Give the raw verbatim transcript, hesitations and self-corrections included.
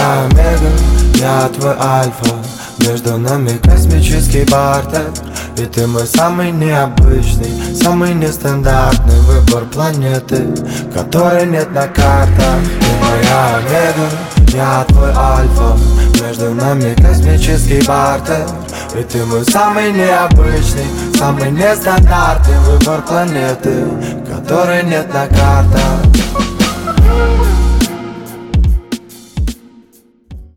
моя омега, я твой альфа. Между нами космический бартер. И ты мой самый необычный, самый нестандартный выбор планеты, которой нет на картах. Ты моя омега, я твой альфа. Между нами космический бартер. И ты мой самый необычный, самый нестандартный выбор планеты, которой нет на картах.